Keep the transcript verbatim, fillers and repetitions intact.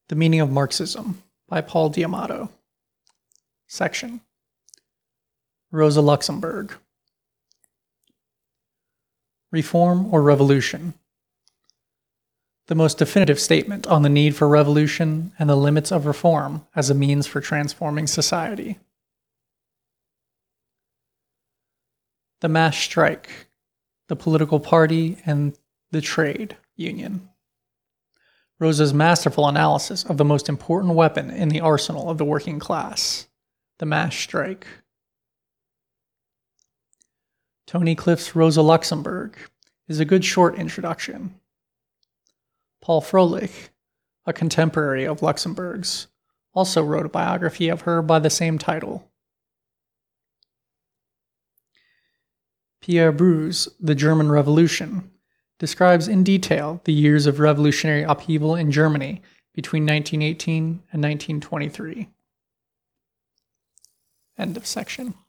The Meaning of Marxism by Paul D'Amato. Section. Rosa Luxemburg. Reform or revolution? The most definitive statement on the need for revolution and the limits of reform as a means for transforming society. The mass strike, the political party, and the trade union. Rosa's masterful analysis of the most important weapon in the arsenal of the working class, the mass strike. Tony Cliff's Rosa Luxemburg is a good short introduction. Paul Froelich, a contemporary of Luxemburg's, also wrote a biography of her by the same title. Pierre Bru's The German Revolution describes in detail the years of revolutionary upheaval in Germany between nineteen eighteen and nineteen twenty-three. End of section.